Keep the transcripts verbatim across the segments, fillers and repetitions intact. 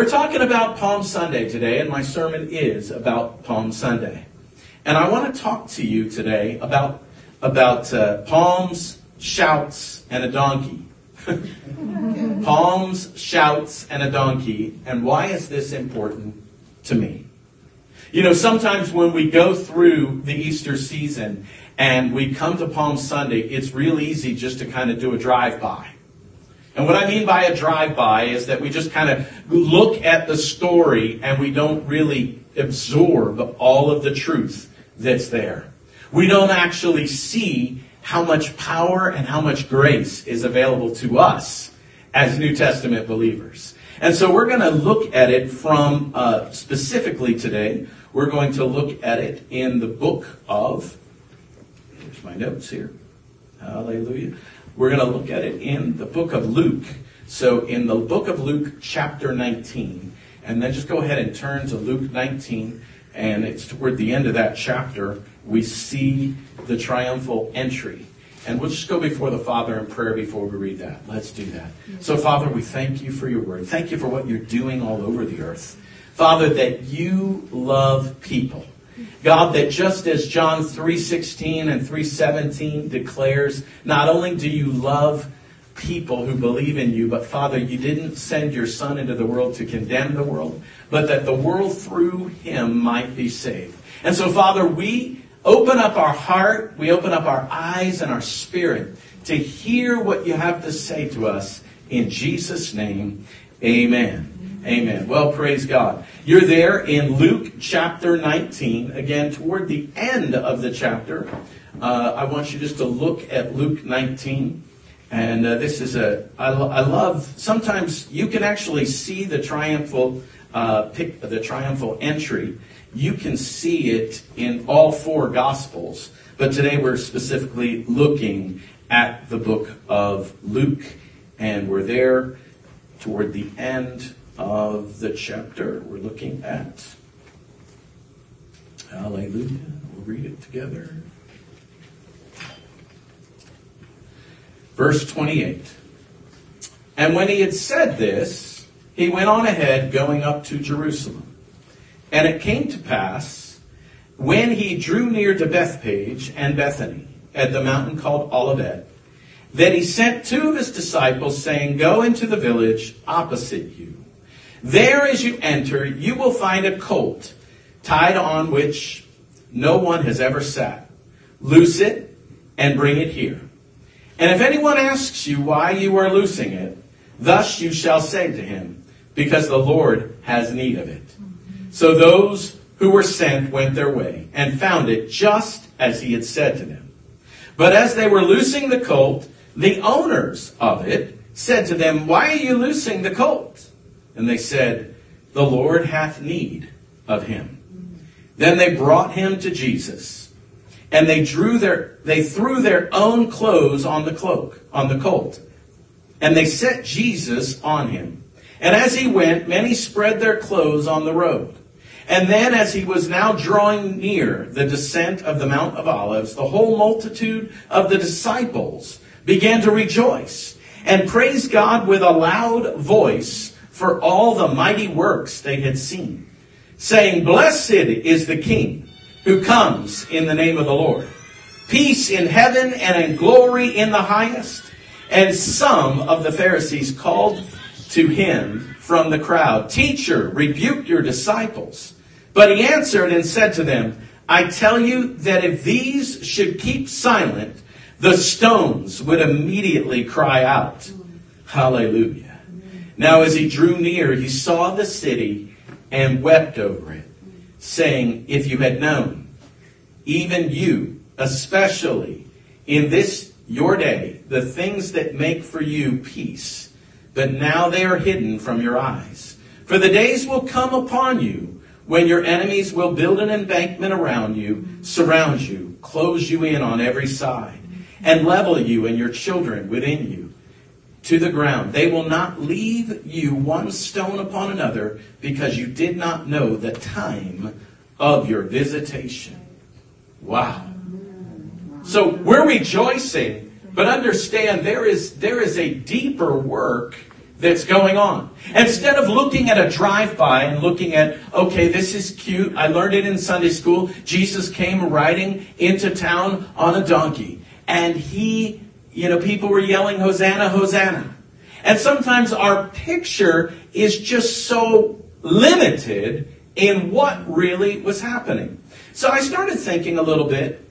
We're talking about Palm Sunday today, and my sermon is about Palm Sunday. And I want to talk to you today about, about uh, palms, shouts, and a donkey. Palms, shouts, and a donkey. And why is this important to me? You know, sometimes when we go through the Easter season and we come to Palm Sunday, it's real easy just to kind of do a drive-by. And what I mean by a drive-by is that we just kind of look at the story and we don't really absorb all of the truth that's there. We don't actually see how much power and how much grace is available to us as New Testament believers. And so we're going to look at it from, uh, specifically today, we're going to look at it in the book of, here's my notes here, hallelujah. We're going to look at it in the book of Luke. So in the book of Luke, chapter nineteen, and then just go ahead and turn to Luke nineteen, and it's toward the end of that chapter, we see the triumphal entry. And we'll just go before the Father in prayer before we read that. Let's do that. So, Father, we thank you for your word. Thank you for what you're doing all over the earth. Father, that you love people. God, that just as John three sixteen and three seventeen declares, not only do you love people who believe in you, but Father, you didn't send your Son into the world to condemn the world, but that the world through him might be saved. And so, Father, we open up our heart, we open up our eyes and our spirit to hear what you have to say to us. In Jesus' name, amen. Amen. Well, praise God. You're there in Luke chapter nineteen. Again, toward the end of the chapter. Uh, I want you just to look at Luke nineteen. And uh, this is a, I, lo- I love, sometimes you can actually see the triumphal, uh, pic, the triumphal entry. You can see it in all four Gospels. But today we're specifically looking at the book of Luke. And we're there toward the end of the chapter. We're looking at, hallelujah, we'll read it together. Verse twenty-eight. And when he had said this, he went on ahead, going up to Jerusalem. And it came to pass, when he drew near to Bethpage and Bethany, at the mountain called Olivet, that he sent two of his disciples, saying, Go into the village opposite you. There as you enter, you will find a colt tied on which no one has ever sat. Loose it and bring it here. And if anyone asks you why you are loosing it, thus you shall say to him, Because the Lord has need of it. So those who were sent went their way and found it just as he had said to them. But as they were loosing the colt, the owners of it said to them, Why are you loosing the colt? And they said, The Lord hath need of him. Then they brought him to Jesus, and they drew their they threw their own clothes on the cloak, on the colt, and they set Jesus on him. And as he went, many spread their clothes on the road. And then as he was now drawing near the descent of the Mount of Olives, the whole multitude of the disciples began to rejoice and praise God with a loud voice for all the mighty works they had seen, saying, Blessed is the King who comes in the name of the Lord. Peace in heaven and in glory in the highest. And some of the Pharisees called to him from the crowd, Teacher, rebuke your disciples. But he answered and said to them, I tell you that if these should keep silent, the stones would immediately cry out. Hallelujah. Now as he drew near, he saw the city and wept over it, saying, If you had known, even you, especially in this your day, the things that make for you peace, but now they are hidden from your eyes. For the days will come upon you when your enemies will build an embankment around you, surround you, close you in on every side, and level you and your children within you to the ground. They will not leave you one stone upon another, because you did not know the time of your visitation. Wow. So we're rejoicing, but understand there is there is a deeper work that's going on. Instead of looking at a drive-by and looking at, okay, this is cute. I learned it in Sunday school. Jesus came riding into town on a donkey. And he, you know, people were yelling, Hosanna, Hosanna. And sometimes our picture is just so limited in what really was happening. So I started thinking a little bit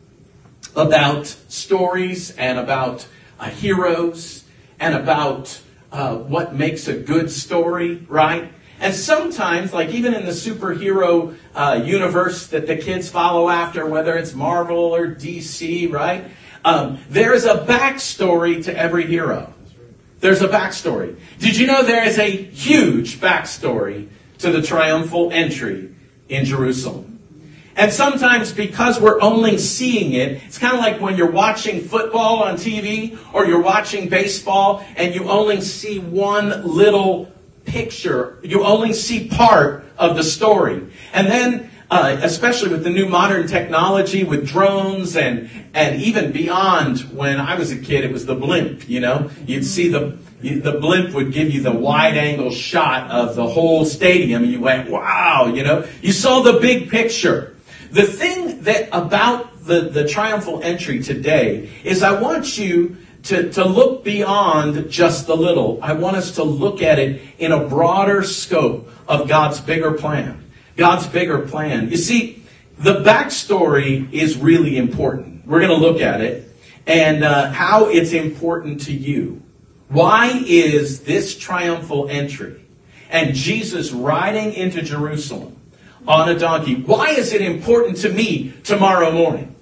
about stories and about uh, heroes and about uh, what makes a good story, right? And sometimes, like even in the superhero uh, universe that the kids follow after, whether it's Marvel or D C, right? Um, there's a backstory to every hero. There's a backstory. Did you know there is a huge backstory to the triumphal entry in Jerusalem? And sometimes because we're only seeing it, it's kind of like when you're watching football on T V or you're watching baseball and you only see one little picture. You only see part of the story. And then, uh, especially with the new modern technology with drones and, and even beyond, when I was a kid, it was the blimp, you know. You'd see the, the blimp would give you the wide angle shot of the whole stadium. And you went, wow, you know. You saw the big picture. The thing that about the, the triumphal entry today is I want you to, to look beyond just the little. I want us to look at it in a broader scope of God's bigger plan. God's bigger plan. You see, the backstory is really important. We're going to look at it and uh, how it's important to you. Why is this triumphal entry and Jesus riding into Jerusalem on a donkey, why is it important to me tomorrow morning?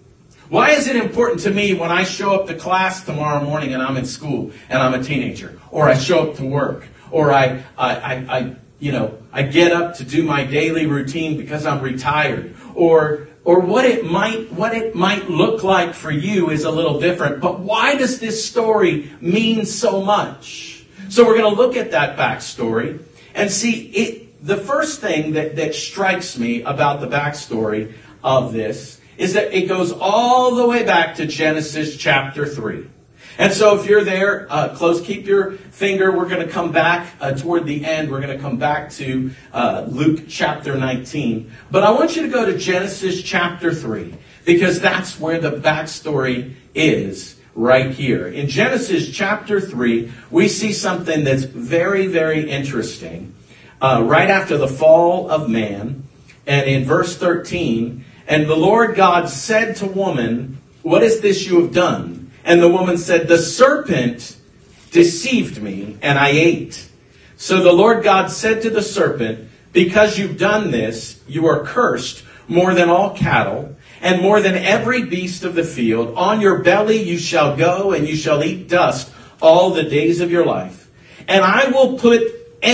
Why is it important to me when I show up to class tomorrow morning and I'm in school and I'm a teenager? Or I show up to work? Or I, I, I, I you know, I get up to do my daily routine because I'm retired? Or, or what it might, what it might look like for you is a little different. But why does this story mean so much? So we're going to look at that backstory and see it. The first thing that, that strikes me about the backstory of this is that it goes all the way back to Genesis chapter three. And so if you're there, uh, close, keep your finger. We're going to come back uh, toward the end. We're going to come back to uh, Luke chapter nineteen. But I want you to go to Genesis chapter three, because that's where the backstory is right here. In Genesis chapter three, we see something that's very, very interesting. Uh, right after the fall of man, and in verse thirteen, and the Lord God said to woman, what is this you have done? And the woman said, the serpent deceived me, and I ate. So the Lord God said to the serpent, because you've done this, you are cursed more than all cattle, and more than every beast of the field. On your belly you shall go, and you shall eat dust all the days of your life. And I will put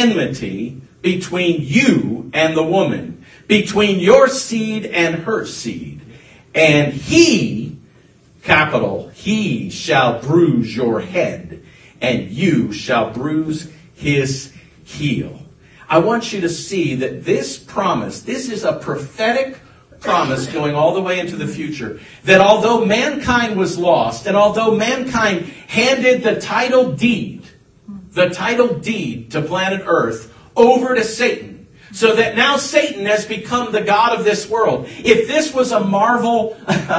enmity between you and the woman, between your seed and her seed. And he, capital, he shall bruise your head, and you shall bruise his heel. I want you to see that this promise, this is a prophetic promise going all the way into the future, that although mankind was lost, and although mankind handed the title deed, the title deed to planet Earth over to Satan, so that now Satan has become the god of this world. If this was a Marvel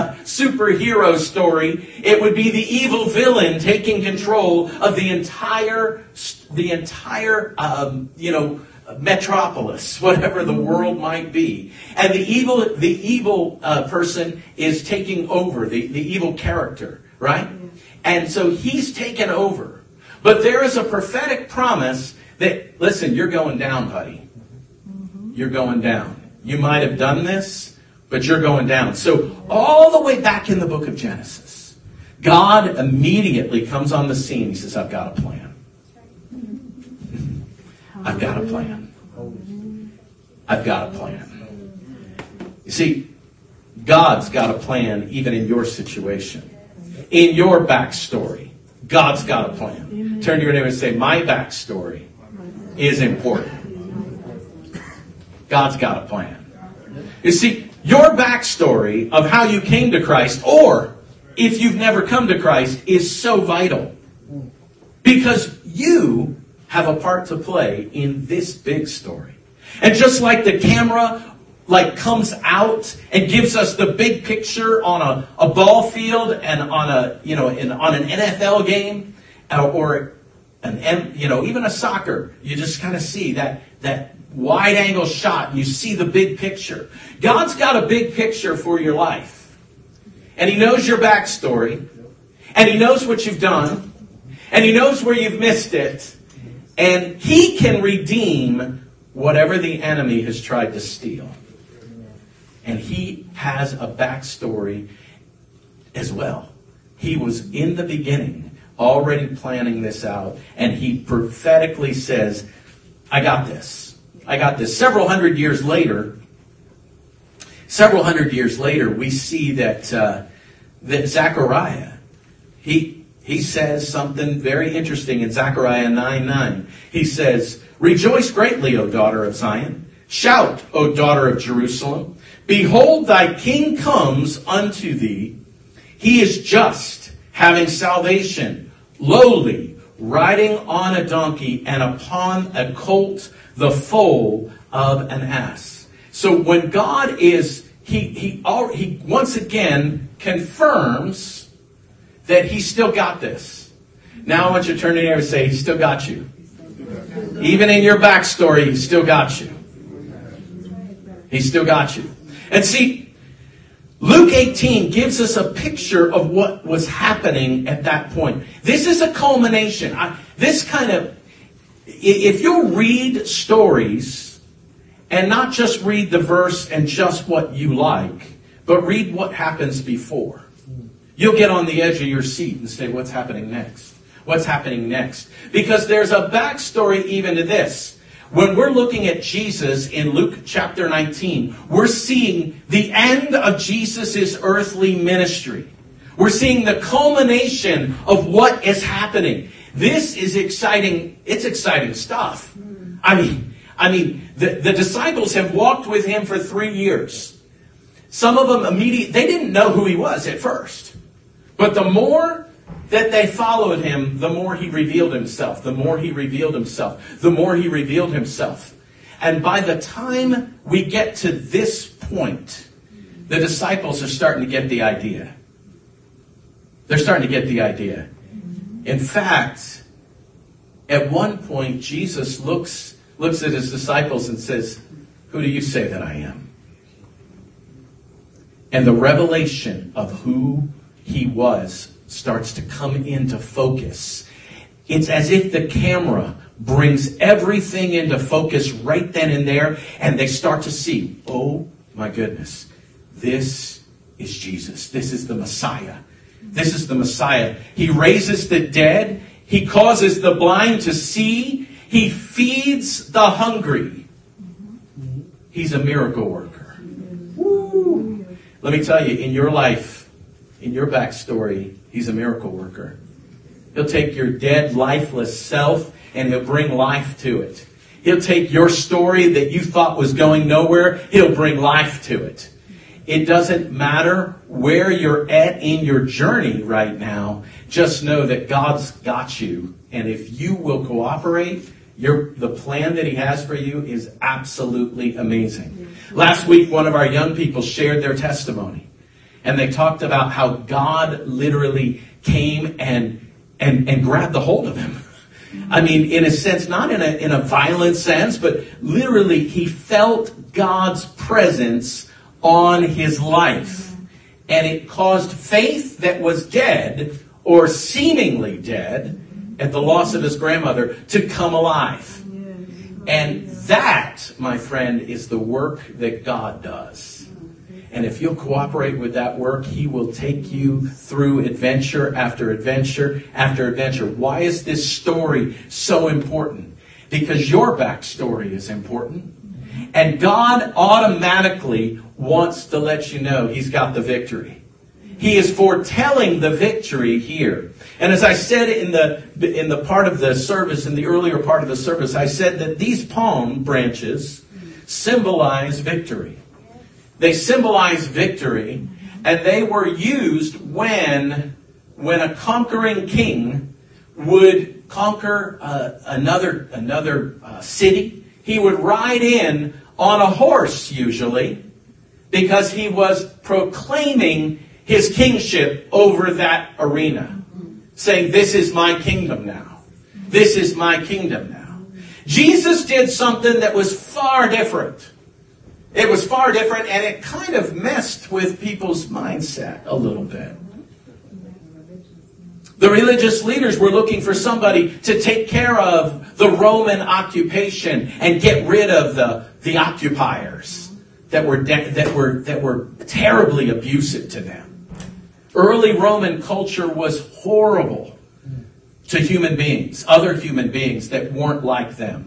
superhero story, it would be the evil villain taking control of the entire, the entire, um, you know, metropolis, whatever the world might be. And the evil, the evil uh, person is taking over, the, the evil character, right? And so he's taken over. But there is a prophetic promise that, listen, you're going down, buddy. You're going down. You might have done this, but you're going down. So all the way back in the book of Genesis, God immediately comes on the scene. He says, I've got a plan. I've got a plan. I've got a plan. You see, God's got a plan even in your situation. In your backstory, God's got a plan. Turn to your neighbor and say, my backstory is important. God's got a plan. You see, your backstory of how you came to Christ, or if you've never come to Christ, is so vital. Because you have a part to play in this big story. And just like the camera like comes out and gives us the big picture on a, a ball field and on a, you know, in, on an N F L game or, or an, you know, even a soccer, you just kind of see that, that wide angle shot. You see the big picture. God's got a big picture for your life. And He knows your backstory. And He knows what you've done. And He knows where you've missed it. And He can redeem whatever the enemy has tried to steal. And He has a backstory as well. He was in the beginning already planning this out. And He prophetically says, I got this. I got this. Several hundred years later, several hundred years later, we see that, uh, that Zechariah, he, he says something very interesting in Zechariah nine nine. He says, rejoice greatly, O daughter of Zion. Shout, O daughter of Jerusalem. Behold, thy king comes unto thee. He is just, having salvation, lowly, riding on a donkey, and upon a colt, the foal of an ass. So when God is, he, he, he once again confirms that He's still got this. Now I want you to turn to your neighbor and say, He still got you. Even in your backstory, He still got you. He still got you. And see, Luke eighteen gives us a picture of what was happening at that point. This is a culmination. I, this kind of, if you'll read stories and not just read the verse and just what you like, but read what happens before, you'll get on the edge of your seat and say, what's happening next? What's happening next? Because there's a backstory even to this. When we're looking at Jesus in Luke chapter nineteen, we're seeing the end of Jesus' earthly ministry. We're seeing the culmination of what is happening. This is exciting. It's exciting stuff. I mean, I mean, the, the disciples have walked with Him for three years. Some of them immediately, they didn't know who He was at first. But the more that they followed Him, the more He revealed Himself. The more He revealed Himself. The more He revealed Himself. And by the time we get to this point, the disciples are starting to get the idea. They're starting to get the idea. In fact, at one point, Jesus looks, looks at His disciples and says, who do you say that I am? And the revelation of who He was starts to come into focus. It's as if the camera brings everything into focus right then and there, and they start to see, oh my goodness, this is Jesus. This is the Messiah. This is the Messiah. He raises the dead. He causes the blind to see. He feeds the hungry. He's a miracle worker. Woo. Let me tell you, in your life, in your backstory, He's a miracle worker. He'll take your dead, lifeless self and He'll bring life to it. He'll take your story that you thought was going nowhere. He'll bring life to it. It doesn't matter where you're at in your journey right now. Just know that God's got you. And if you will cooperate, your, the plan that He has for you is absolutely amazing. Last week, one of our young people shared their testimony. And they talked about how God literally came and, and, and grabbed a hold of him. I mean, in a sense, not in a, in a violent sense, but literally he felt God's presence on his life. And it caused faith that was dead or seemingly dead at the loss of his grandmother to come alive. And that, my friend, is the work that God does. And if you'll cooperate with that work, He will take you through adventure after adventure after adventure. Why is this story so important? Because your backstory is important. And God automatically wants to let you know He's got the victory. He is foretelling the victory here. And as I said in the in the part of the service, in the earlier part of the service, I said that these palm branches symbolize victory. They symbolize victory, and they were used when, when a conquering king would conquer uh, another, another uh, city, he would ride in on a horse usually, because he was proclaiming his kingship over that arena. Saying, this is my kingdom now. This is my kingdom now. Jesus did something that was far different. It was far different, and it kind of messed with people's mindset a little bit. The religious leaders were looking for somebody to take care of the Roman occupation and get rid of the, the occupiers that were, de- that were, that were terribly abusive to them. Early Roman culture was horrible to human beings, other human beings that weren't like them.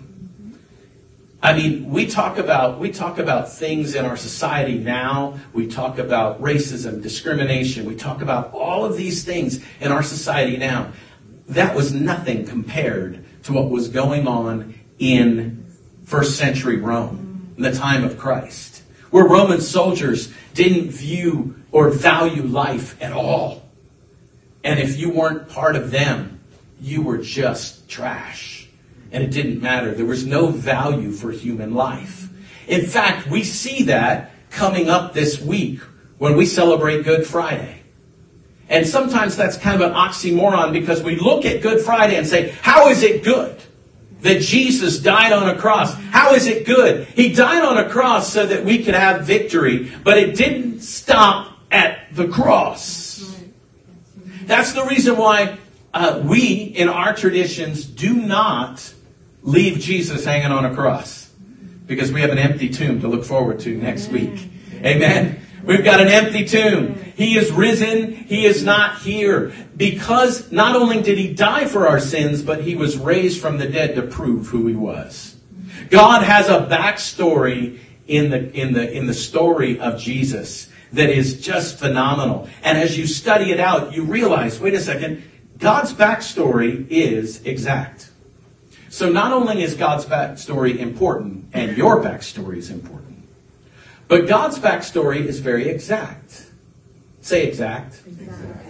I mean, we talk about we talk about things in our society now. We talk about racism, discrimination. We talk about all of these things in our society now. That was nothing compared to what was going on in first century Rome, in the time of Christ, where Roman soldiers didn't view or value life at all. And if you weren't part of them, you were just trash. And it didn't matter. There was no value for human life. In fact, we see that coming up this week when we celebrate Good Friday. And sometimes that's kind of an oxymoron, because we look at Good Friday and say, how is it good that Jesus died on a cross? How is it good? He died on a cross so that we could have victory, but it didn't stop at the cross. That's the reason why uh, we, in our traditions, do not leave Jesus hanging on a cross, because we have an empty tomb to look forward to next week. Amen. We've got an empty tomb. He is risen. He is not here, because not only did he die for our sins, but he was raised from the dead to prove who he was. God has a backstory in the in the in the story of Jesus that is just phenomenal. And as you study it out, you realize, wait a second, God's backstory is exact. So not only is God's backstory important, and your backstory is important, but God's backstory is very exact. Say exact. Exact.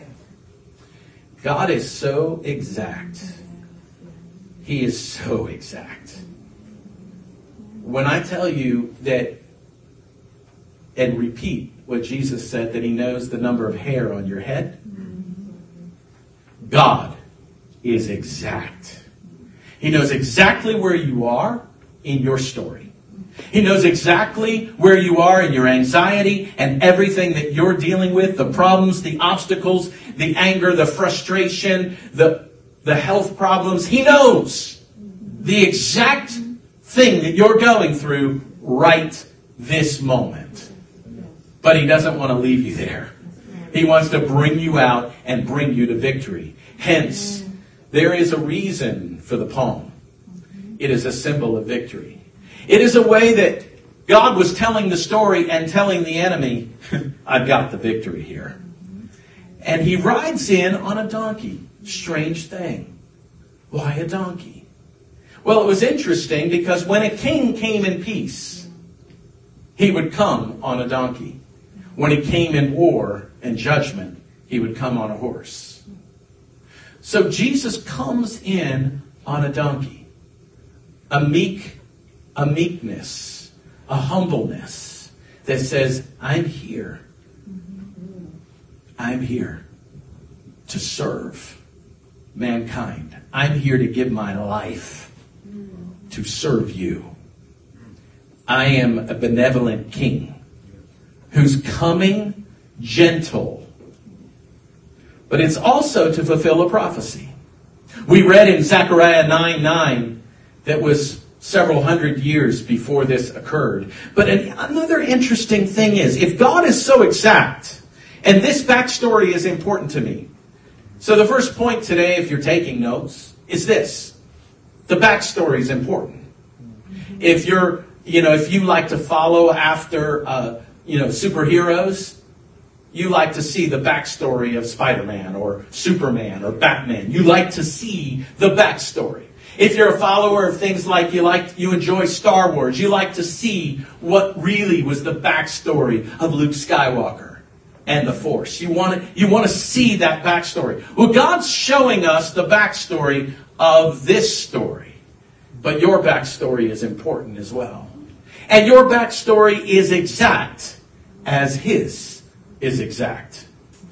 God is so exact. He is so exact. When I tell you that, and repeat what Jesus said, that he knows the number of hair on your head, God is exact. He knows exactly where you are in your story. He knows exactly where you are in your anxiety and everything that you're dealing with, the problems, the obstacles, the anger, the frustration, the, the health problems. He knows the exact thing that you're going through right this moment. But he doesn't want to leave you there. He wants to bring you out and bring you to victory. Hence, there is a reason for the palm. It is a symbol of victory. It is a way that God was telling the story and telling the enemy, I've got the victory here. And he rides in on a donkey. Strange thing. Why a donkey? Well, it was interesting because when a king came in peace, he would come on a donkey. When he came in war and judgment, he would come on a horse. So Jesus comes in on a donkey. A meek, a meekness, a humbleness that says, I'm here. I'm here to serve mankind. I'm here to give my life to serve you. I am a benevolent king who's coming gentle. But it's also to fulfill a prophecy. We read in Zechariah nine nine that was several hundred years before this occurred. But an, another interesting thing is, if God is so exact, and this backstory is important to me. So the first point today, if you're taking notes, is this. The backstory is important. If you're, you know, if you like to follow after, uh, you know, superheroes, you like to see the backstory of Spider-Man or Superman or Batman. You like to see the backstory. If you're a follower of things like you like, you enjoy Star Wars, you like to see what really was the backstory of Luke Skywalker and the force. You want to, you want to see that backstory. Well, God's showing us the backstory of this story. But your backstory is important as well. And your backstory is exact as his is exact.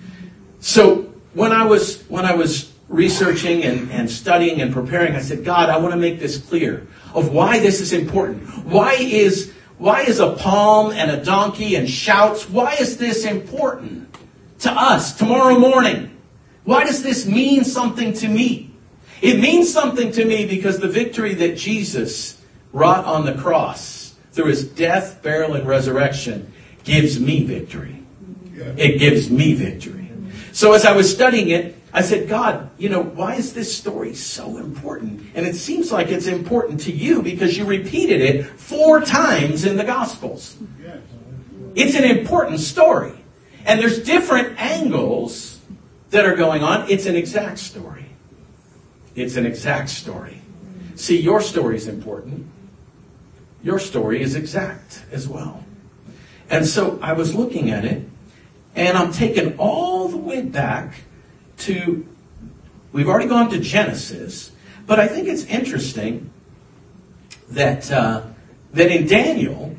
So when I was when I was researching and, and studying and preparing, I said, God, I want to make this clear of why this is important. Why is why is a palm and a donkey and shouts, why is this important to us tomorrow morning? Why does this mean something to me? It means something to me because the victory that Jesus wrought on the cross through his death, burial, and resurrection gives me victory. It gives me victory. So as I was studying it, I said, God, you know, why is this story so important? And it seems like it's important to you because you repeated it four times in the Gospels. It's an important story. And there's different angles that are going on. It's an exact story. It's an exact story. See, your story is important. Your story is exact as well. And so I was looking at it, and I'm taking all the way back to, we've already gone to Genesis, but I think it's interesting that uh, that in Daniel,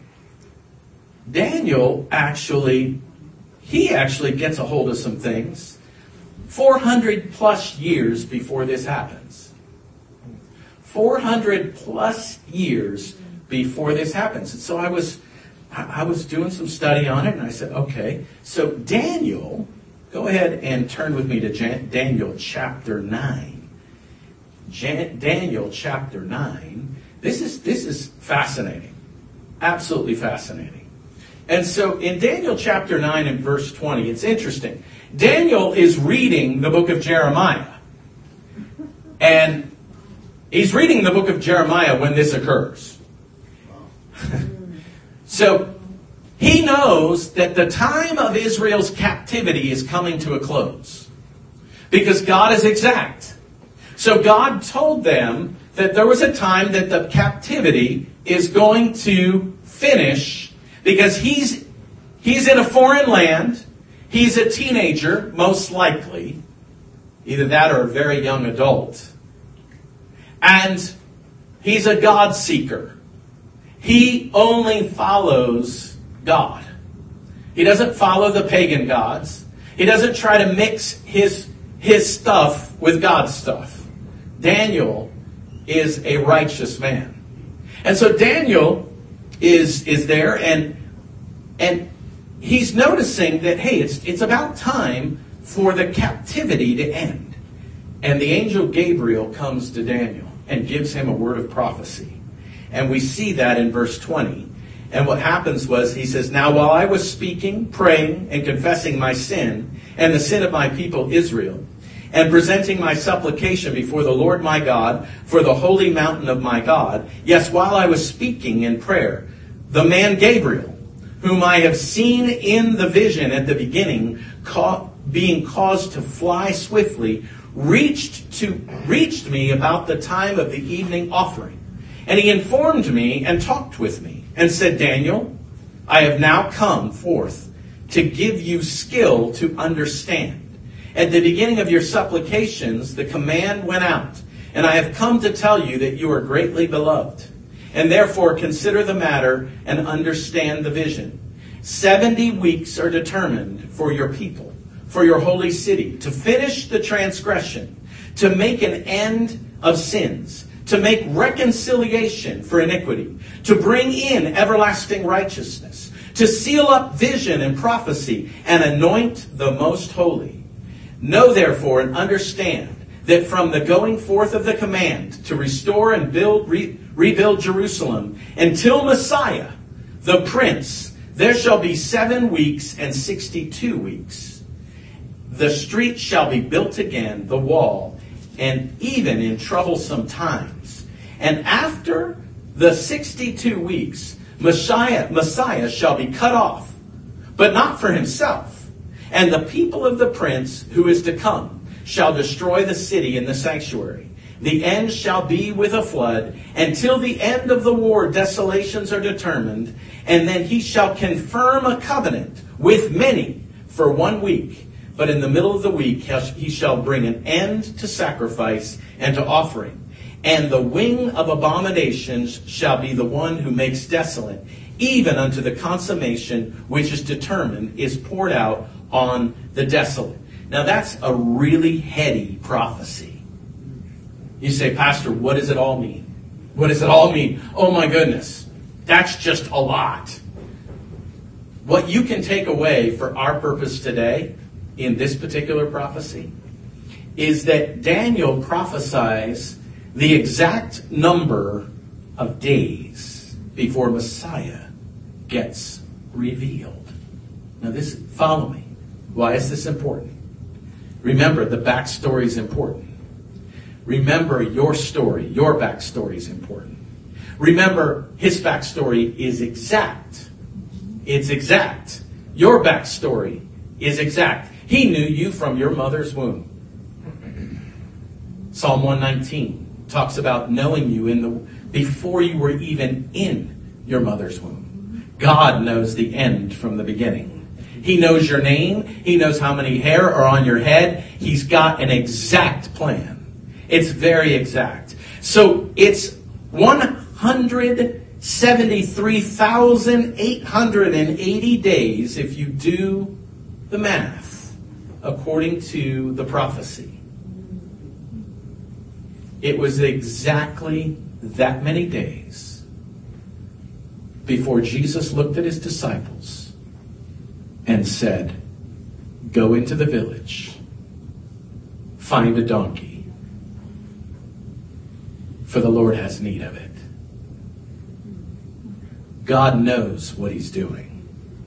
Daniel actually, he actually gets a hold of some things four hundred plus years before this happens. four hundred plus years before this happens. And so I was, I was doing some study on it, and I said, okay, so Daniel, go ahead and turn with me to Jan- Daniel chapter nine. Jan- Daniel chapter nine. This is this is fascinating. Absolutely fascinating. And so in Daniel chapter nine and verse twenty, it's interesting. Daniel is reading the book of Jeremiah. And he's reading the book of Jeremiah when this occurs. So he knows that the time of Israel's captivity is coming to a close. Because God is exact. So God told them that there was a time that the captivity is going to finish because he's he's in a foreign land. He's a teenager, most likely. Either that or a very young adult. And he's a God seeker. He only follows God. He doesn't follow the pagan gods. He doesn't try to mix his, his stuff with God's stuff. Daniel is a righteous man. And so Daniel is, is there, and, and he's noticing that, hey, it's, it's about time for the captivity to end. And the angel Gabriel comes to Daniel and gives him a word of prophecy. And we see that in verse twenty. And what happens was, he says, now while I was speaking, praying, and confessing my sin, and the sin of my people Israel, and presenting my supplication before the Lord my God, for the holy mountain of my God, yes, while I was speaking in prayer, the man Gabriel, whom I have seen in the vision at the beginning, ca- being caused to fly swiftly, reached to reached me about the time of the evening offering. And he informed me and talked with me and said, Daniel, I have now come forth to give you skill to understand. At the beginning of your supplications, the command went out, and I have come to tell you that you are greatly beloved. And therefore consider the matter and understand the vision. Seventy weeks are determined for your people, for your holy city, to finish the transgression, to make an end of sins, to make reconciliation for iniquity, to bring in everlasting righteousness, to seal up vision and prophecy, and anoint the most holy. Know therefore and understand that from the going forth of the command to restore and build, re- rebuild Jerusalem until Messiah, the Prince, there shall be seven weeks and sixty-two weeks. The street shall be built again, the wall, and even in troublesome times. And after the sixty-two weeks, Messiah, Messiah shall be cut off, but not for himself. And the people of the prince who is to come shall destroy the city and the sanctuary. The end shall be with a flood. Until the end of the war, desolations are determined. And then he shall confirm a covenant with many for one week. But in the middle of the week he shall bring an end to sacrifice and to offering. And the wing of abominations shall be the one who makes desolate, even unto the consummation which is determined is poured out on the desolate. Now that's a really heady prophecy. You say, Pastor, what does it all mean? What does it all mean? Oh my goodness, that's just a lot. What you can take away for our purpose today in this particular prophecy is that Daniel prophesies the exact number of days before Messiah gets revealed. Now this, follow me. Why is this important? Remember, the backstory is important. Remember, your story, your backstory is important. Remember, his backstory is exact. It's exact. Your backstory is exact. He knew you from your mother's womb. Psalm one nineteen talks about knowing you in the before you were even in your mother's womb. God knows the end from the beginning. He knows your name. He knows how many hair are on your head. He's got an exact plan. It's very exact. So it's one hundred seventy-three thousand eight hundred eighty days if you do the math according to the prophecy. It was exactly that many days before Jesus looked at his disciples and said, go into the village, find a donkey, for the Lord has need of it. God knows what he's doing.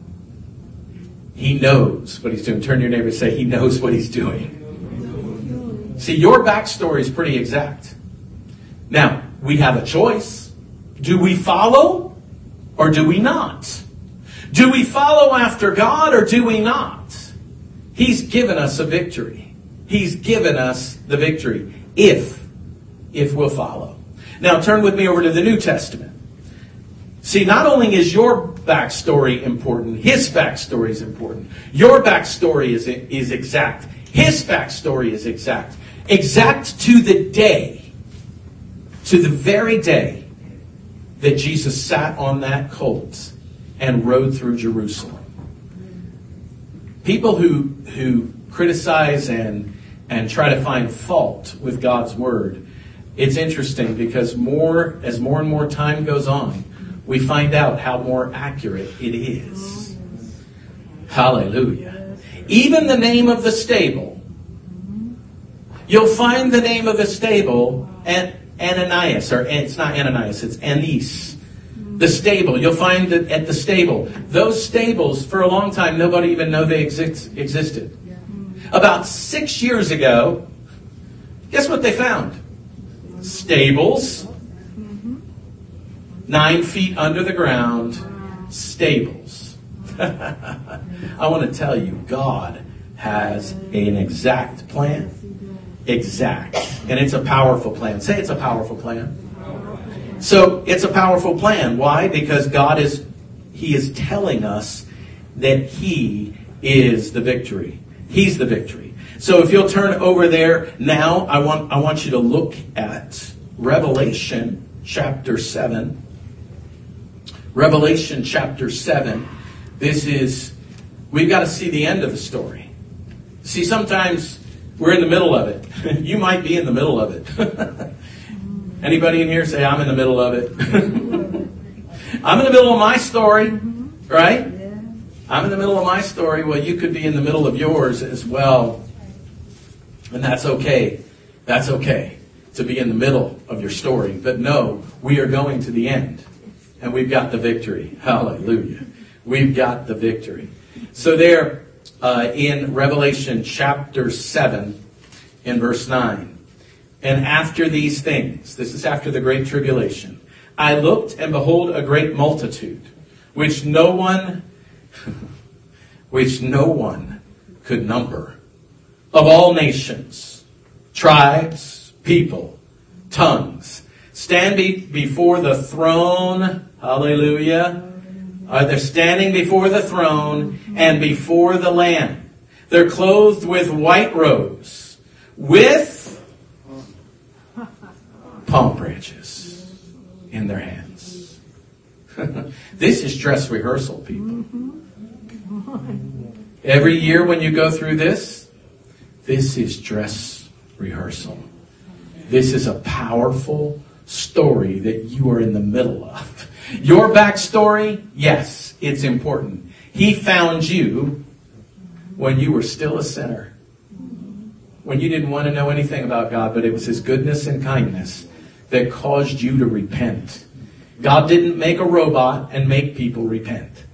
He knows what he's doing. Turn to your neighbor and say, he knows what he's doing. See, your backstory is pretty exact. Now, we have a choice. Do we follow or do we not? Do we follow after God or do we not? He's given us a victory. He's given us the victory if, if we'll follow. Now, turn with me over to the New Testament. See, not only is your backstory important, his backstory is important. Your backstory is, is exact. His backstory is exact. Exact to the day, to the very day that Jesus sat on that colt and rode through Jerusalem. People who who criticize and and try to find fault with God's word, it's interesting because more as more and more time goes on, we find out how more accurate it is. Hallelujah. Even the name of the stable. You'll find the name of the stable, An- Ananias, or it's not Ananias, it's Anise. The stable. You'll find it at the stable. Those stables, for a long time, nobody even knew they exist, existed. About six years ago, guess what they found? Stables. Nine feet under the ground. Stables. I want to tell you, God has an exact plan. Exact. And it's a powerful plan. Say it's a powerful plan. So it's a powerful plan. Why? Because God is, He is telling us that He is the victory. He's the victory. So if you'll turn over there now, I want I want you to look at Revelation chapter seven. Revelation chapter seven. This is, we've got to see the end of the story. See, sometimes we're in the middle of it. You might be in the middle of it. Anybody in here say, I'm in the middle of it? I'm in the middle of my story, right? I'm in the middle of my story. Well, you could be in the middle of yours as well. And that's okay. That's okay to be in the middle of your story. But no, we are going to the end. And we've got the victory. Hallelujah. We've got the victory. So there, Uh, in Revelation chapter seven, in verse nine. And after these things, this is after the great tribulation, I looked and behold a great multitude, which no one, which no one could number, of all nations, tribes, people, tongues, standing before the throne, hallelujah, Uh, they're standing before the throne and before the Lamb. They're clothed with white robes, with palm branches in their hands. This is dress rehearsal, people. Every year when you go through this, this is dress rehearsal. This is a powerful story that you are in the middle of. Your backstory, yes, it's important. He found you when you were still a sinner. When you didn't want to know anything about God, but it was His goodness and kindness that caused you to repent. God didn't make a robot and make people repent.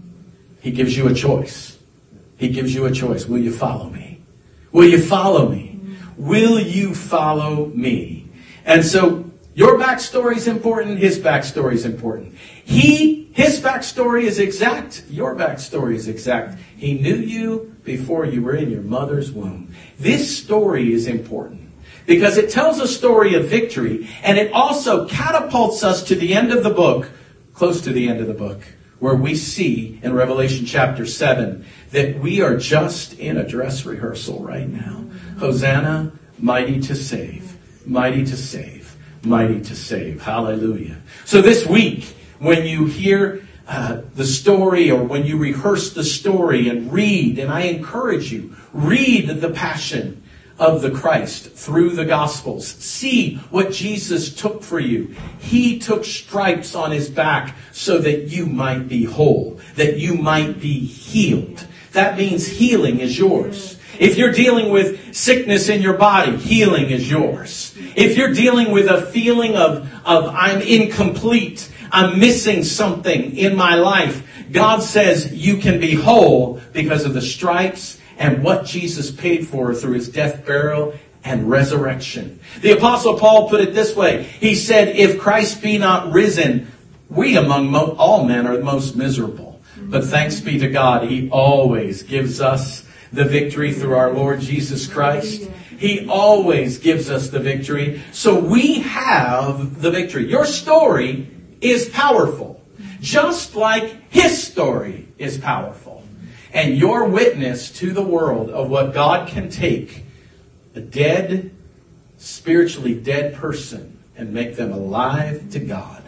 He gives you a choice. He gives you a choice. Will you follow me? Will you follow me? Will you follow me? And so your backstory is important. His backstory is important. He, his backstory is exact. Your backstory is exact. He knew you before you were in your mother's womb. This story is important because it tells a story of victory, and it also catapults us to the end of the book, close to the end of the book, where we see in Revelation chapter seven that we are just in a dress rehearsal right now. Hosanna, mighty to save, mighty to save, mighty to save. Hallelujah. So this week, when you hear uh, the story, or when you rehearse the story and read, and I encourage you, read the passion of the Christ through the Gospels. See what Jesus took for you. He took stripes on His back so that you might be whole, that you might be healed. That means healing is yours. If you're dealing with sickness in your body, healing is yours. If you're dealing with a feeling of, of I'm incomplete, I'm missing something in my life, God says you can be whole because of the stripes and what Jesus paid for through His death, burial, and resurrection. The Apostle Paul put it this way. He said, if Christ be not risen, we among mo- all men are most miserable. But thanks be to God, He always gives us the victory through our Lord Jesus Christ. He always gives us the victory. So we have the victory. Your story is powerful, just like His story is powerful. And your witness to the world of what God can take a dead, spiritually dead person and make them alive to God.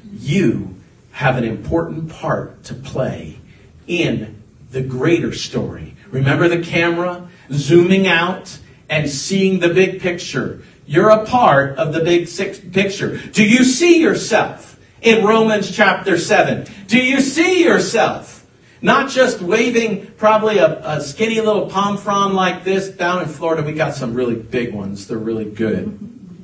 You have an important part to play in the greater story. Remember the camera zooming out and seeing the big picture. You're a part of the big picture. Do you see yourself in Romans chapter seven? Do you see yourself not just waving probably a, a skinny little palm frond like this? Down in Florida, we got some really big ones. They're really good.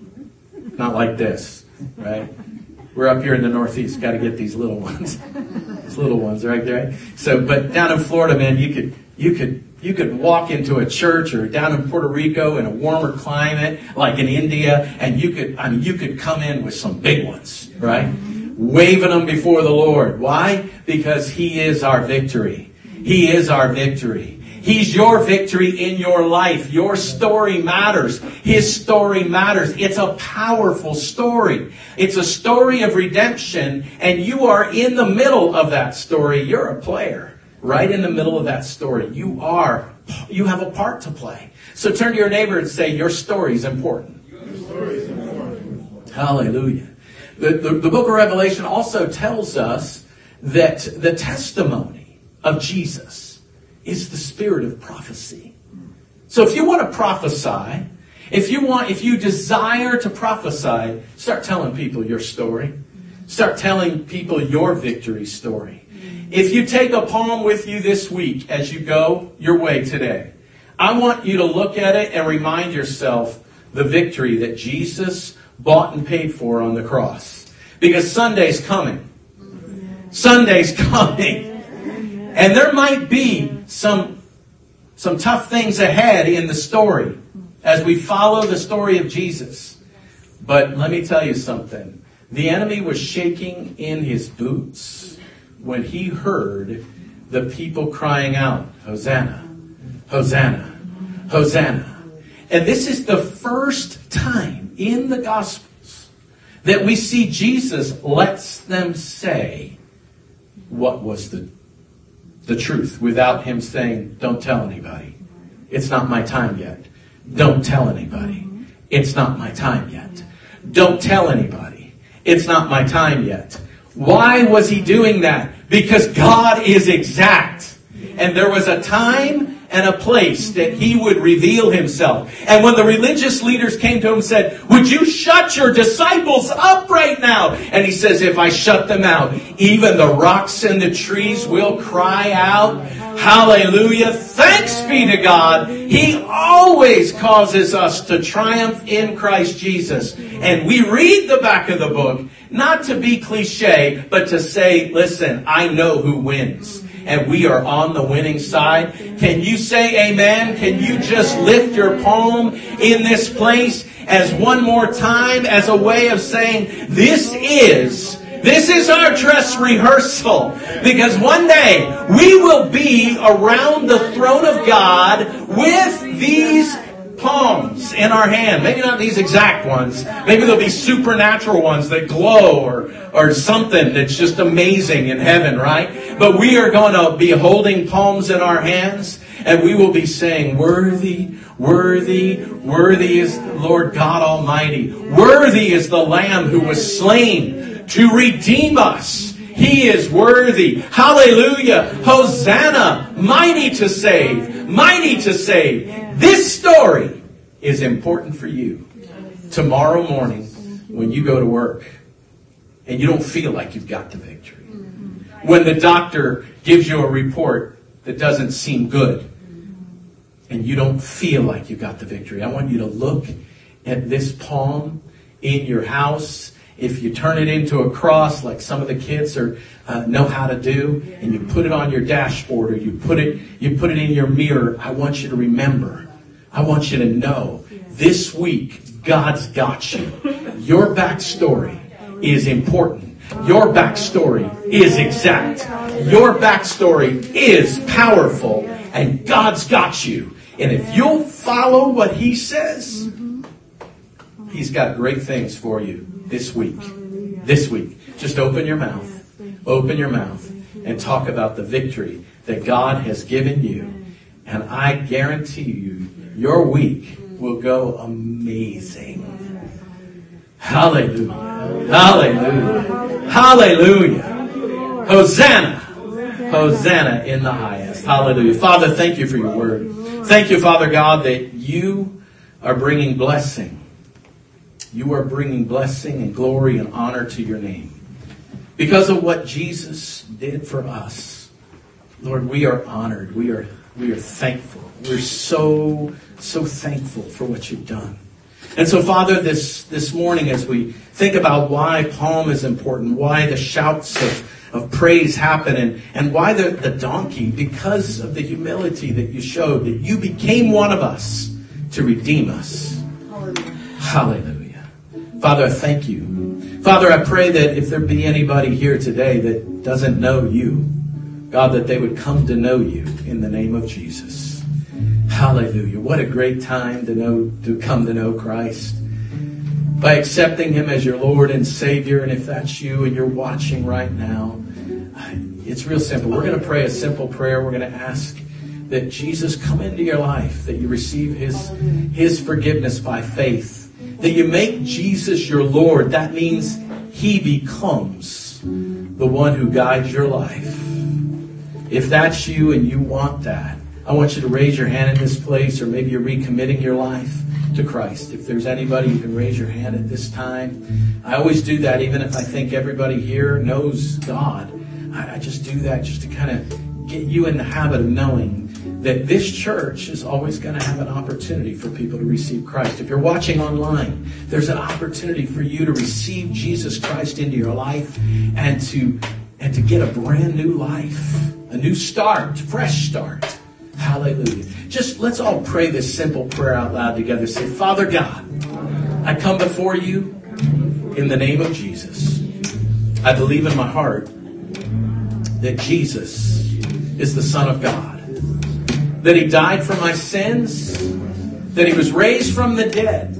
Not like this, right? We're up here in the Northeast. Got to get these little ones. These little ones, right there. So, but down in Florida, man, you could, you could, you could walk into a church, or down in Puerto Rico in a warmer climate, like in India, and you could, I mean, you could come in with some big ones, right? Waving them before the Lord. Why? Because He is our victory. He is our victory. He's your victory in your life. Your story matters. His story matters. It's a powerful story. It's a story of redemption, and you are in the middle of that story. You're a player right in the middle of that story. You are, you have a part to play. So turn to your neighbor and say, your story is important. Your story is important. Hallelujah. The, the, the book of Revelation also tells us that the testimony of Jesus is the spirit of prophecy. So if you want to prophesy, if you want, if you desire to prophesy, start telling people your story. Start telling people your victory story. If you take a palm with you this week as you go your way today, I want you to look at it and remind yourself the victory that Jesus bought and paid for on the cross. Because Sunday's coming. Sunday's coming. And there might be some, some tough things ahead in the story as we follow the story of Jesus. But let me tell you something. The enemy was shaking in his boots when he heard the people crying out, Hosanna, Hosanna, Hosanna. And this is the first time in the Gospels that we see Jesus lets them say, what was the, the truth without him saying, don't tell anybody. It's not my time yet. Don't tell anybody. It's not my time yet. Don't tell anybody. It's not my time yet. Why was he doing that? Because God is exact. And there was a time and a place that he would reveal himself. And when the religious leaders came to him and said, would you shut your disciples up right now? And he says, if I shut them out, even the rocks and the trees will cry out. Hallelujah. Thanks be to God. He always causes us to triumph in Christ Jesus. And we read the back of the book, not to be cliche, but to say, listen, I know who wins. And we are on the winning side. Can you say amen? Can you just lift your palm in this place as one more time as a way of saying, this is, this is our dress rehearsal. Because one day we will be around the throne of God with these palms in our hand. Maybe not these exact ones. Maybe there'll be supernatural ones that glow or, or something that's just amazing in heaven, right? But we are going to be holding palms in our hands and we will be saying, worthy, worthy, worthy is the Lord God Almighty. Worthy is the Lamb who was slain to redeem us. He is worthy. Hallelujah. Hosanna. Mighty to save. Mighty to save. This story is important for you. Tomorrow morning when you go to work and you don't feel like you've got the victory. When the doctor gives you a report that doesn't seem good and you don't feel like you got the victory. I want you to look at this palm in your house. If you turn it into a cross like some of the kids are uh, know how to do, and you put it on your dashboard or you put it you put it in your mirror, I want you to remember. I want you to know this week God's got you. Your backstory is important. Your backstory is exact. Your backstory is powerful, and God's got you. And if you'll follow what He says, He's got great things for you this week. This week. Just open your mouth. Open your mouth and talk about the victory that God has given you. And I guarantee you, your week will go amazing. Hallelujah. Hallelujah. Hallelujah. Hosanna. Hosanna in the highest. Hallelujah. Father, thank you for your word. Thank you, Father God, that you are bringing blessing. You are bringing blessing and glory and honor to your name. Because of what Jesus did for us, Lord, we are honored. We are, we are thankful. We're so, so thankful for what you've done. And so, Father, this, this morning as we think about why Palm is important, why the shouts of, of praise happen, and, and why the, the donkey, because of the humility that you showed, that you became one of us to redeem us. Hallelujah. Father, I thank you. Father, I pray that if there be anybody here today that doesn't know you, God, that they would come to know you in the name of Jesus. Hallelujah. What a great time to know, to come to know Christ. By accepting Him as your Lord and Savior. And if that's you and you're watching right now, it's real simple. We're going to pray a simple prayer. We're going to ask that Jesus come into your life, that you receive His, His forgiveness by faith. That you make Jesus your Lord. That means He becomes the one who guides your life. If that's you and you want that, I want you to raise your hand in this place, or maybe you're recommitting your life to Christ. If there's anybody, you can raise your hand at this time. I always do that, even if I think everybody here knows God. I just do that just to kind of get you in the habit of knowing that this church is always going to have an opportunity for people to receive Christ. If you're watching online, there's an opportunity for you to receive Jesus Christ into your life and to and to get a brand new life, a new start, fresh start. Hallelujah. Just let's all pray this simple prayer out loud together. Say, Father God, I come before you in the name of Jesus. I believe in my heart that Jesus is the Son of God. That He died for my sins, that He was raised from the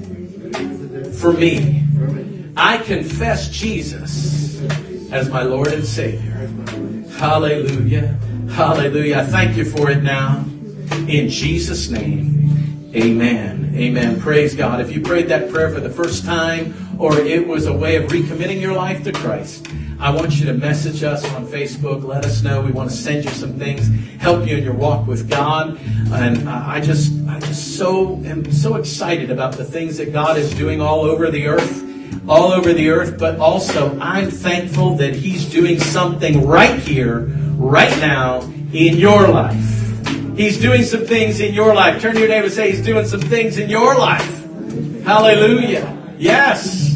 dead for me. I confess Jesus as my Lord and Savior. Hallelujah. Hallelujah. I thank you for it now. In Jesus' name, amen. Amen. Praise God. If you prayed that prayer for the first time, or it was a way of recommitting your life to Christ, I want you to message us on Facebook. Let us know. We want to send you some things, help you in your walk with God. And I just, I just so am so excited about the things that God is doing all over the earth, all over the earth. But also, I'm thankful that He's doing something right here, right now, in your life. He's doing some things in your life. Turn to your neighbor and say, He's doing some things in your life. Hallelujah. Yes.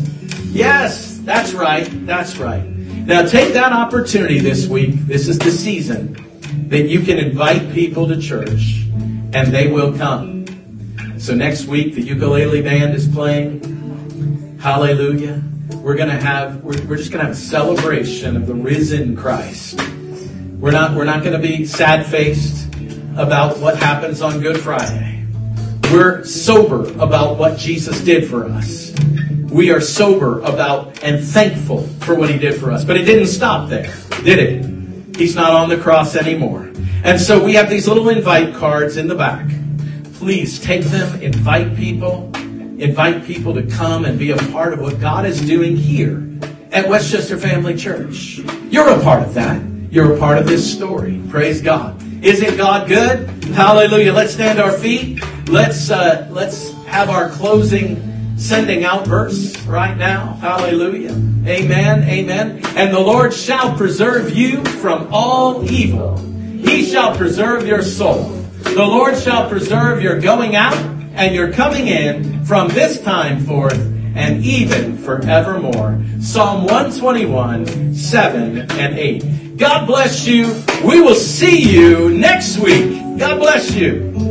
Yes. That's right. That's right. Now take that opportunity this week. This is the season that you can invite people to church and they will come. So next week the ukulele band is playing. Hallelujah. We're going to have, we're, we're just going to have a celebration of the risen Christ. We're not, we're not going to be sad-faced about what happens on Good Friday. We're sober about what Jesus did for us. We are sober about and thankful for what He did for us. But it didn't stop there, did it? He's not on the cross anymore. And so we have these little invite cards in the back. Please take them, invite people, invite people to come and be a part of what God is doing here at Westchester Family Church. You're a part of that. You're a part of this story. Praise God. Isn't God good? Hallelujah. Let's stand our feet. Let's uh, let's have our closing sending out verse right now. Hallelujah. Amen. Amen. And the Lord shall preserve you from all evil. He shall preserve your soul. The Lord shall preserve your going out and your coming in from this time forth and even forevermore. Psalm one twenty-one, seven and eight. God bless you. We will see you next week. God bless you.